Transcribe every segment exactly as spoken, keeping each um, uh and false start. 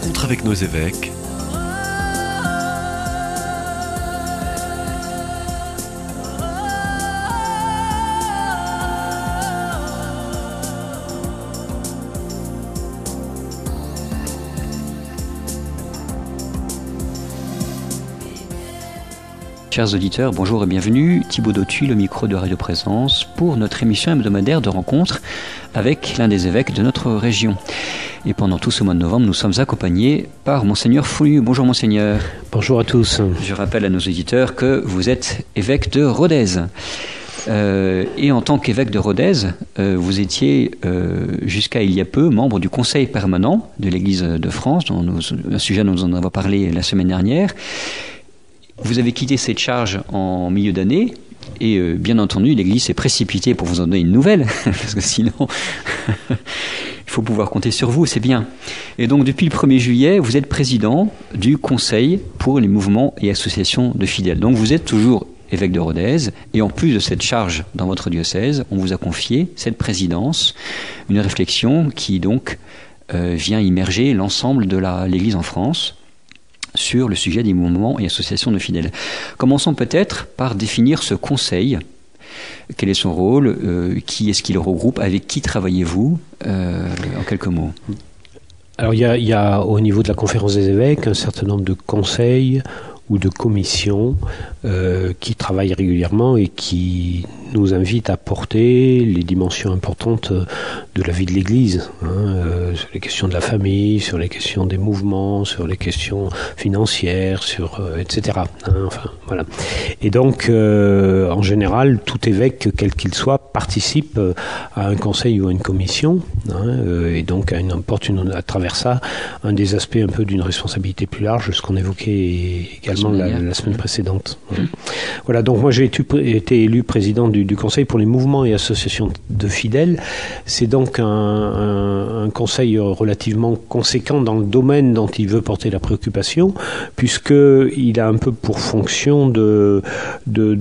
rencontre avec nos évêques. Chers auditeurs, bonjour et bienvenue. Thibaut Dautu, le micro de Radio Présence, pour notre émission hebdomadaire de rencontre avec l'un des évêques de notre région. Et pendant tout ce mois de novembre, nous sommes accompagnés par Monseigneur Follieu. Bonjour Monseigneur. Bonjour à tous. Je rappelle à nos auditeurs que vous êtes évêque de Rodez. Euh, et en tant qu'évêque de Rodez, euh, vous étiez euh, jusqu'à il y a peu membre du Conseil permanent de l'Église de France, dont nous, un sujet dont nous en avons parlé la semaine dernière. Vous avez quitté cette charge en milieu d'année et euh, bien entendu l'Église s'est précipitée pour vous en donner une nouvelle parce que sinon il faut pouvoir compter sur vous, c'est bien. Et donc depuis le premier juillet, vous êtes président du Conseil pour les mouvements et associations de fidèles. Donc vous êtes toujours évêque de Rodez et en plus de cette charge dans votre diocèse, on vous a confié cette présidence, une réflexion qui donc euh, vient immerger l'ensemble de la, l'Église en France sur le sujet des mouvements et associations de fidèles. Commençons peut-être par définir ce conseil. Quel est son rôle euh, qui est-ce qu'il regroupe? Avec qui travaillez-vous euh, en quelques mots? Alors il y a, il y a au niveau de la conférence des évêques un certain nombre de conseils ou de commissions euh, qui travaillent régulièrement et qui nous invitent à porter les dimensions importantes de la vie de l'Église, hein, euh, sur les questions de la famille, sur les questions des mouvements, sur les questions financières, sur euh, et cetera. Hein, enfin voilà. Et donc, euh, en général, tout évêque, quel qu'il soit, participe à un conseil ou à une commission, hein, euh, et donc à une, porte une, à travers ça un des aspects un peu d'une responsabilité plus large, ce qu'on évoquait également la, la semaine précédente. Mmh. Voilà. Donc moi j'ai été, été élu président du du Conseil pour les mouvements et associations de fidèles. C'est donc un, un, un conseil relativement conséquent dans le domaine dont il veut porter la préoccupation, puisqu'il a un peu pour fonction de, de,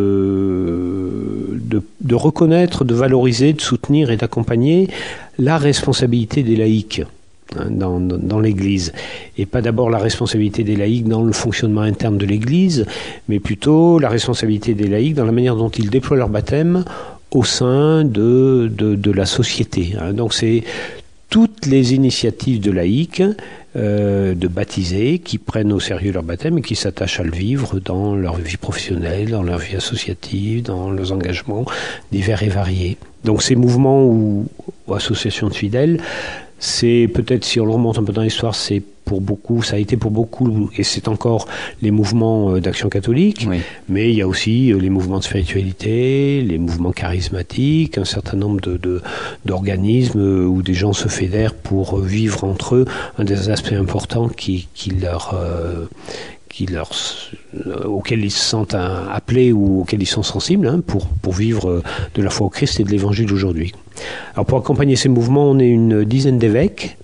de, de, de reconnaître, de valoriser, de soutenir et d'accompagner la responsabilité des laïcs Dans, dans l'Église, et pas d'abord la responsabilité des laïcs dans le fonctionnement interne de l'Église, mais plutôt la responsabilité des laïcs dans la manière dont ils déploient leur baptême au sein de, de, de la société. Donc c'est toutes les initiatives de laïcs, euh, de baptisés, qui prennent au sérieux leur baptême et qui s'attachent à le vivre dans leur vie professionnelle, dans leur vie associative, dans leurs engagements divers et variés. Donc ces mouvements ou, ou associations de fidèles, c'est peut-être, si on le remonte un peu dans l'histoire, c'est pour beaucoup, ça a été pour beaucoup, et c'est encore les mouvements d'action catholique, oui. Mais il y a aussi les mouvements de spiritualité, les mouvements charismatiques, un certain nombre de, de, d'organismes où des gens se fédèrent pour vivre entre eux un des aspects importants qui, qui leur... Euh, Qui leur, euh, auxquels ils se sentent un, appelés ou auxquels ils sont sensibles, hein, pour, pour vivre de la foi au Christ et de l'Évangile d'aujourd'hui. Alors pour accompagner ces mouvements, on est une dizaine d'évêques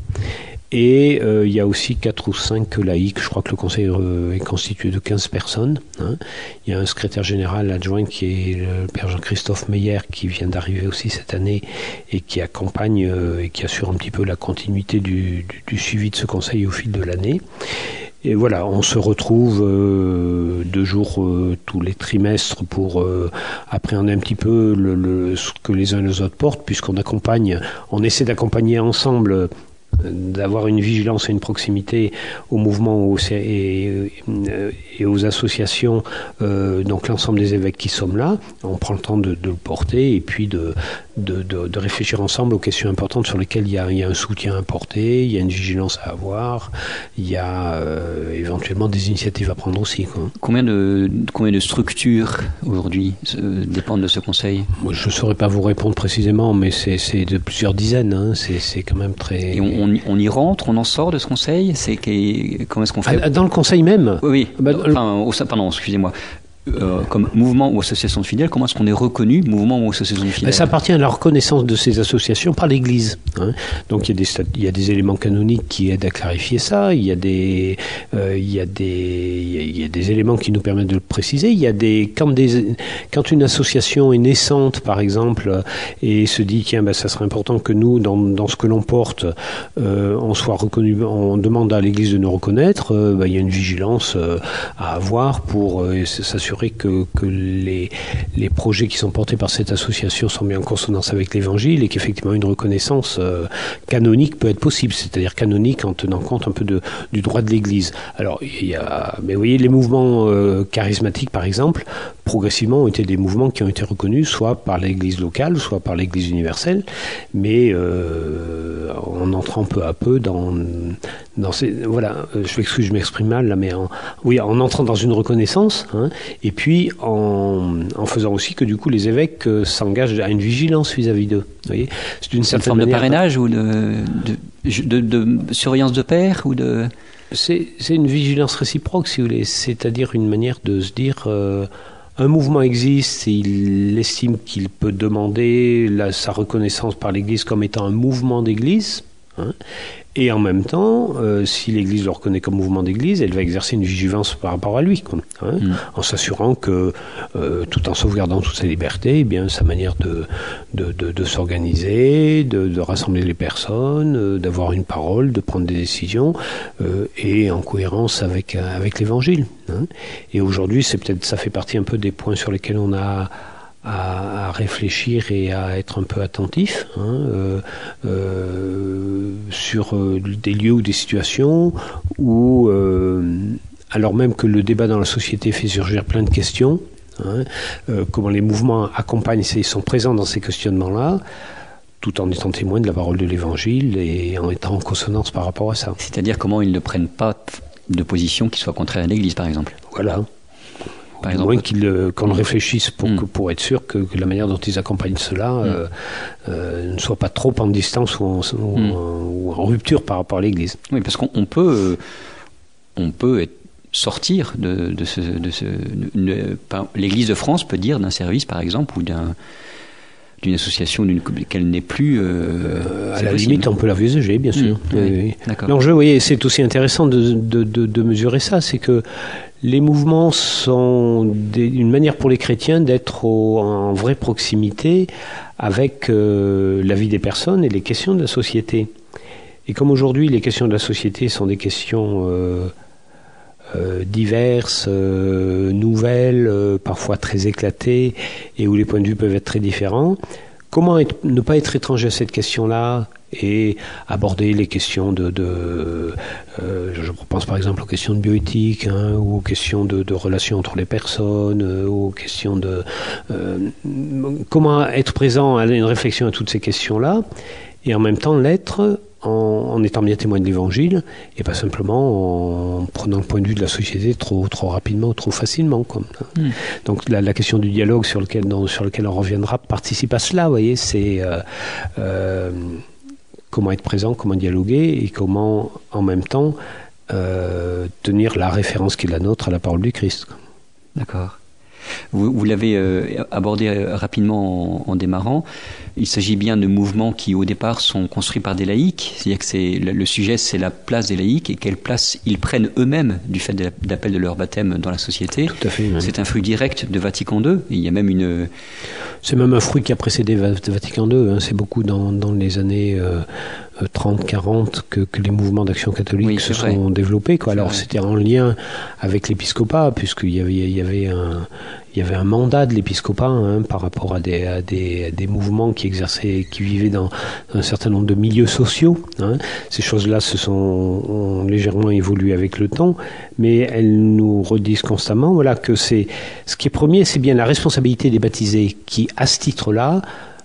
et euh, il y a aussi quatre ou cinq laïcs. Je crois que le conseil euh, est constitué de quinze personnes. Hein. Il y a un secrétaire général adjoint qui est le père Jean-Christophe Meyer qui vient d'arriver aussi cette année et qui accompagne euh, et qui assure un petit peu la continuité du, du, du suivi de ce conseil au fil de l'année. Et voilà, on se retrouve euh, deux jours euh, tous les trimestres pour euh, appréhender un petit peu le, le, ce que les uns et les autres portent, puisqu'on accompagne, on essaie d'accompagner ensemble, euh, d'avoir une vigilance et une proximité aux mouvements aux, et, et, et aux associations, euh, donc l'ensemble des évêques qui sommes là. On prend le temps de, de le porter et puis de, de, de, de réfléchir ensemble aux questions importantes sur lesquelles il y a, il y a un soutien à apporter, il y a une vigilance à avoir, il y a euh, éventuellement des initiatives à prendre aussi, quoi. Combien de, combien de structures aujourd'hui euh, dépendent de ce conseil? Moi, je ne saurais pas vous répondre précisément, mais c'est, c'est de plusieurs dizaines, hein. c'est, c'est quand même très... Et on, on, on y rentre, on en sort de ce conseil? C'est, comment est-ce qu'on fait? Dans le conseil même? Oui, oui. Bah, enfin, au sein, pardon, excusez-moi. Euh, comme mouvement ou association de fidèles, comment est-ce qu'on est reconnu mouvement ou association de fidèles? Ça appartient à la reconnaissance de ces associations par l'Église. Hein. Donc il y, a des, il y a des éléments canoniques qui aident à clarifier ça, il y a des, euh, il y a des, il y a des éléments qui nous permettent de le préciser. Il y a des quand, des, quand une association est naissante, par exemple, et se dit tiens, ben, ça serait important que nous, dans, dans ce que l'on porte, euh, on soit reconnu, on demande à l'Église de nous reconnaître, euh, ben, il y a une vigilance euh, à avoir pour euh, s'assurer Que, que les, les projets qui sont portés par cette association sont bien en consonance avec l'Évangile et qu'effectivement une reconnaissance euh, canonique peut être possible, c'est-à-dire canonique en tenant compte un peu de, du droit de l'Église. Alors, il y a, mais vous voyez, les mouvements euh, charismatiques, par exemple, progressivement ont été des mouvements qui ont été reconnus soit par l'Église locale, soit par l'Église universelle, mais euh, en entrant peu à peu dans, dans ces... Voilà, je m'excuse, je m'exprime mal, là, mais en, oui, en entrant dans une reconnaissance, hein, et puis en, en faisant aussi que du coup les évêques euh, s'engagent à une vigilance vis-à-vis d'eux. Vous voyez, c'est d'une certaine forme manière, de parrainage ou de, de, de, de surveillance de pairs ou de... C'est, c'est une vigilance réciproque, si vous voulez. C'est-à-dire une manière de se dire euh, un mouvement existe et il estime qu'il peut demander la, sa reconnaissance par l'Église comme étant un mouvement d'Église. Hein, et en même temps, euh, si l'Église le reconnaît comme mouvement d'Église, elle va exercer une vigilance par rapport à lui, quoi, hein, mmh. en s'assurant que, euh, tout en sauvegardant toutes ses libertés, eh bien, sa manière de, de, de, de s'organiser, de, de rassembler les personnes, euh, d'avoir une parole, de prendre des décisions, euh, est en cohérence avec, avec l'Évangile. Hein. Et aujourd'hui, c'est peut-être, ça fait partie un peu des points sur lesquels on a À, à réfléchir et à être un peu attentif, hein, euh, euh, sur euh, des lieux ou des situations où, euh, alors même que le débat dans la société fait surgir plein de questions, hein, euh, comment les mouvements accompagnent, ils sont présents dans ces questionnements-là, tout en étant témoins de la parole de l'Évangile et en étant en consonance par rapport à ça. C'est-à-dire comment ils ne prennent pas de position qui soit contraire à l'Église, par exemple. Voilà. Par exemple, au moins qu'ils, qu'on mmh. réfléchisse pour, mmh. que, pour être sûr que, que la manière dont ils accompagnent cela mmh. euh, euh, ne soit pas trop en distance ou en, ou, mmh. en, ou en rupture par rapport à l'Église. Oui, parce qu'on on peut, on peut être, sortir de, de ce... De ce de, de, par, l'Église de France peut dire d'un service, par exemple, ou d'un... d'une association d'une, qu'elle n'est plus... Euh, euh, à la possible. Limite, on peut la visager, bien sûr. Mmh. Oui, oui. D'accord. L'enjeu, vous voyez, c'est aussi intéressant de, de, de, de mesurer ça, c'est que les mouvements sont des, une manière pour les chrétiens d'être au, en vraie proximité avec euh, la vie des personnes et les questions de la société. Et comme aujourd'hui, les questions de la société sont des questions... Euh, Euh, diverses, euh, nouvelles, euh, parfois très éclatées, et où les points de vue peuvent être très différents. Comment être, ne pas être étranger à cette question-là et aborder les questions de... de euh, je pense par exemple aux questions de bioéthique, hein, ou aux questions de, de relations entre les personnes, euh, aux questions de... Euh, comment être présent à une réflexion à toutes ces questions-là, et en même temps l'être... En, en étant bien témoin de l'Évangile, et pas simplement en prenant le point de vue de la société trop, trop rapidement ou trop facilement. Quoi. Mm. Donc la, la question du dialogue sur lequel, dans, sur lequel on reviendra participe à cela. Vous voyez, c'est euh, euh, comment être présent, comment dialoguer, et comment en même temps euh, tenir la référence qui est la nôtre à la parole du Christ. Quoi. D'accord. Vous, vous l'avez euh, abordé euh, rapidement en, en démarrant. Il s'agit bien de mouvements qui, au départ, sont construits par des laïcs. C'est-à-dire que c'est, le, le sujet, c'est la place des laïcs et quelle place ils prennent eux-mêmes du fait de, d'appel de leur baptême dans la société. Tout à fait. Même. C'est un fruit direct de Vatican deux. Il y a même une... C'est même un fruit qui a précédé Vatican deux. Hein. C'est beaucoup dans, dans les années euh, trente quarante que, que les mouvements d'action catholique oui, se vrai. sont développés. Quoi. Alors, vrai. C'était en lien avec l'épiscopat, puisqu'il y avait, il y avait un... Il y avait un mandat de l'épiscopat hein, par rapport à des, à, des, à des mouvements qui exerçaient, qui vivaient dans un certain nombre de milieux sociaux. Hein. Ces choses-là se sont ont légèrement évolué avec le temps, mais elles nous redisent constamment, voilà, que c'est ce qui est premier, c'est bien la responsabilité des baptisés qui, à ce titre-là,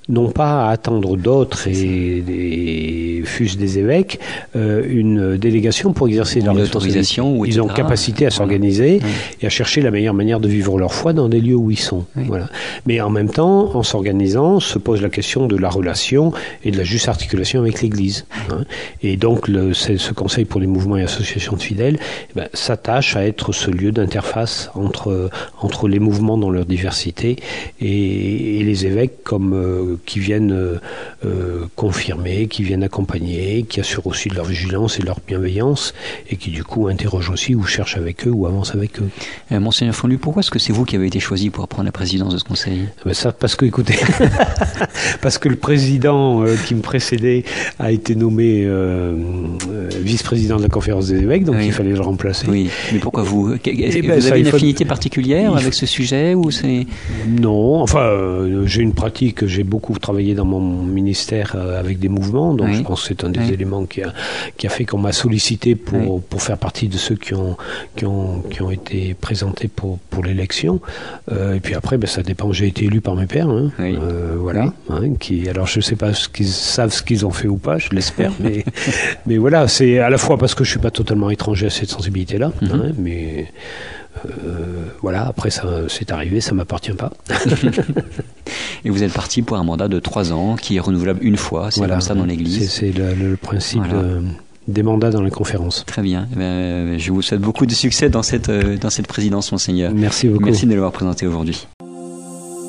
n'ont pas à attendre d'autres, et, et fût-ce des évêques, euh, une délégation pour exercer leur responsabilité. Ils ont capacité à s'organiser voilà. et à chercher la meilleure manière de vivre leur foi dans des lieux où ils sont. Oui. Voilà. Mais en même temps, en s'organisant, se pose la question de la relation et de la juste articulation avec l'Église. Hein. Et donc, le, ce Conseil pour les mouvements et associations de fidèles eh ben, s'attache à être ce lieu d'interface entre, entre les mouvements dans leur diversité et, et les évêques comme, euh, qui viennent euh, confirmer, qui viennent accompagner, qui assurent aussi de leur vigilance et de leur bienveillance et qui du coup interrogent aussi ou cherchent avec eux ou avancent avec eux. Euh, Monseigneur Fonlu, pourquoi est-ce que c'est vous qui avez été choisi pour prendre la présidence de ce conseil ? Ben ça, parce que, écoutez, parce que le président euh, qui me précédait a été nommé euh, euh, vice-président de la conférence des évêques, donc oui. il fallait le remplacer. Oui, mais pourquoi vous ? Est-ce que ben, vous ça, avez une affinité faut... particulière avec ce sujet ou c'est... Non, enfin, euh, j'ai une pratique, j'ai beaucoup travaillé dans mon ministère euh, avec des mouvements, donc oui. je pense que c'est un des oui. éléments qui a, qui a fait qu'on m'a sollicité pour, oui. pour faire partie de ceux qui ont, qui ont, qui ont été présentés pour, pour l'élection. Euh, et puis après, ben, ça dépend, j'ai été élu par mes pairs, hein, oui. euh, voilà. Oui. Hein, qui, alors je ne sais pas ce qu'ils savent ce qu'ils ont fait ou pas, je l'espère, mais, mais voilà, c'est à la fois parce que je ne suis pas totalement étranger à cette sensibilité-là, mm-hmm. hein, mais... Euh, voilà, après ça, c'est arrivé, ça ne m'appartient pas. Et vous êtes parti pour un mandat de trois ans qui est renouvelable une fois, c'est voilà, comme ça dans l'Église. C'est, c'est le, le principe voilà. de, des mandats dans les conférences. Très bien, eh bien, je vous souhaite beaucoup de succès dans cette, dans cette présidence, Monseigneur. Merci beaucoup. Merci de l'avoir présenté aujourd'hui.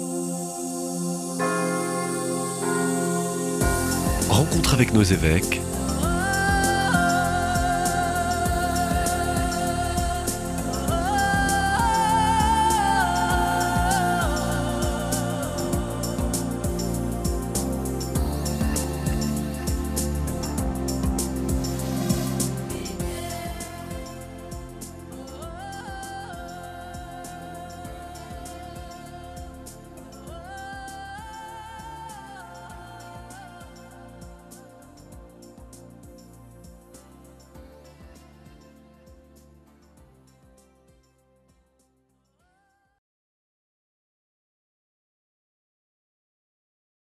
Rencontre avec nos évêques